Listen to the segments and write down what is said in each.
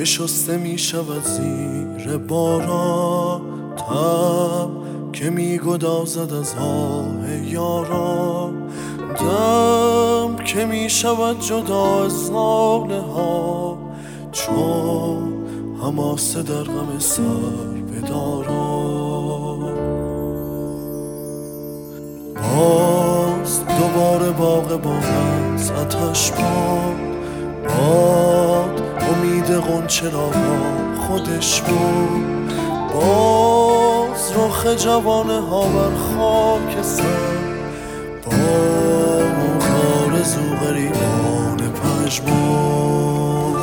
شسته می شود زیر باران، تب که می گدازد از آه یاران، دم که می شود جدا از ناله ها، چون حماسه در غم سر بداران. باز دوباره باغ از آتش باد، امید غنچه را با خودش بود. باز رخ جوانه ها بر خاک سر، با آرزو غریبان پژمرد.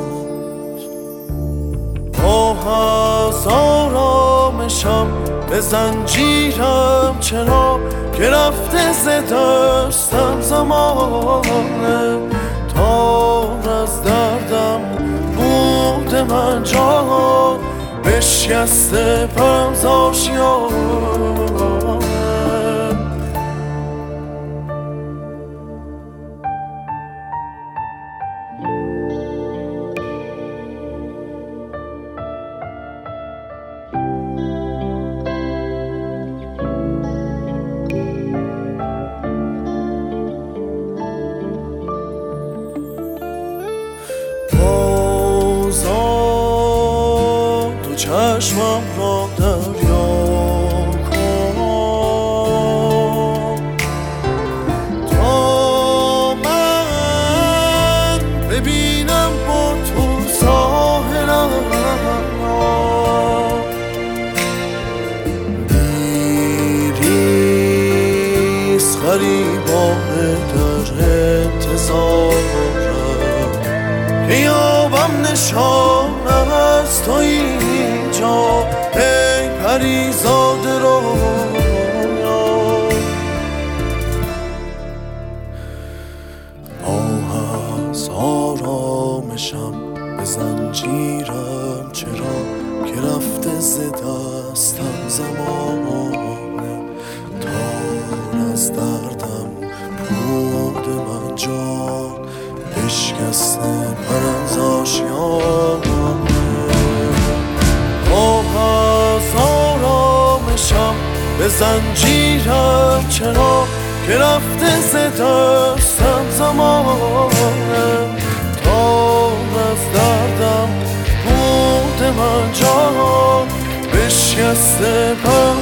با از آرامشم به زنجیرم چرا که رفته ز دستم زمانه، تا از دردم بود من جان بشکسته پرم ز آشیانه. چشمم را دریا کن تا من ببینم با تو ساحلم را. دیریست غریبانه در انتظارم که یابم نشان از تو اینجا، ای پریزاده رویا. از آرامشم به زنجیرم چرا که رفته ز دستم زمانه، تا از دردم بود من جان بشکسته پرم ز آشیانه. از آرامشم به زنجیرم چرا که رفته ز دستم زمانه، تا از دردم بود من جان بشکسته پرم